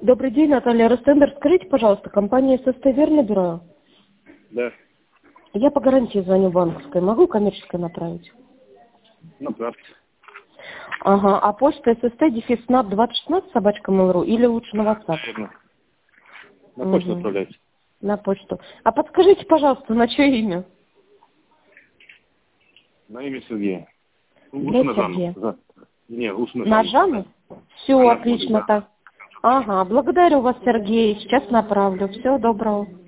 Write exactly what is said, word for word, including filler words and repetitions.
Добрый день, Наталья Ростендер. Скажите, пожалуйста, компания ССТ верно бюро? Да. Я по гарантии звоню банковской. Могу коммерческой направить? Направьте. Ага. А почта ССТ дефис снап двадцать шестнадцать собачка mail.ru или лучше на WhatsApp? Верно. На почту Угу. отправляйте. На почту. А подскажите, пожалуйста, на чье имя? На имя Сергея. Ну, Для лучше на Жанну. Сергея. За- Не, лучше на На Жанну. Жанну? Все, Она смотрит, отлично да. так. Ага, благодарю вас, Сергей. Сейчас направлю. Всего доброго.